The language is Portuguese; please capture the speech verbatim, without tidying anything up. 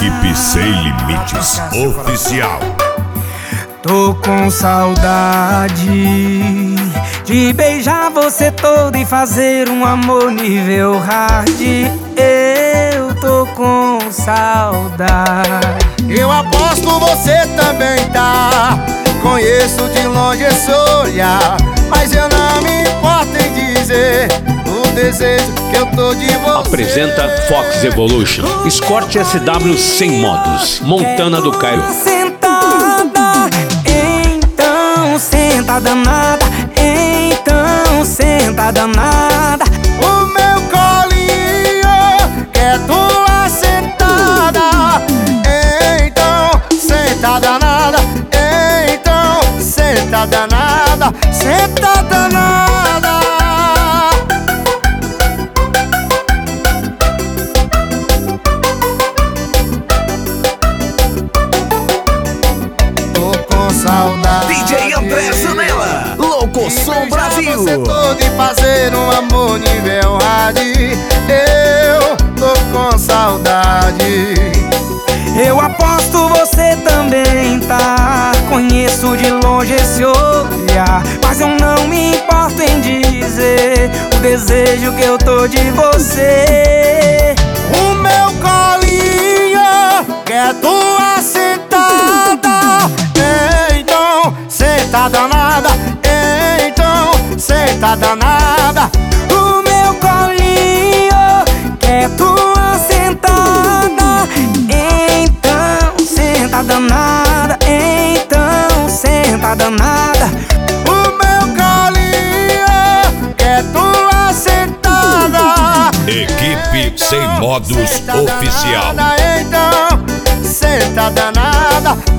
Equipe Sem Limites Oficial. Tô com saudade de beijar você todo e fazer um amor nível hard. Eu tô com saudade. Eu aposto você também tá. Conheço de longe esse olhar, mas eu não me importo em dizer o desejo que eu tô de você. Apresenta Fox Evolution, Escort S W sem modos, Montana do Cairo. Sentada, então senta danada, então senta danada. O meu colinho quer tua sentada, então senta danada, então senta danada, senta danada. Tô com saudade. D J André Zanella, Louco Som Brasil. Você todo e fazer um amor nível hard. Eu tô com saudade. Eu aposto você também tá. Conheço de longe esse olhar, mas eu não me importo em dizer o desejo que eu tô de você. O meu colinho quer tua sentada, então senta danada, então senta danada. O meu colinho quer tua sentada, então senta danada, então senta danada. O meu colinho quer tua sentada. Equipe Sem Modos Senta Oficial. danada, então senta danada.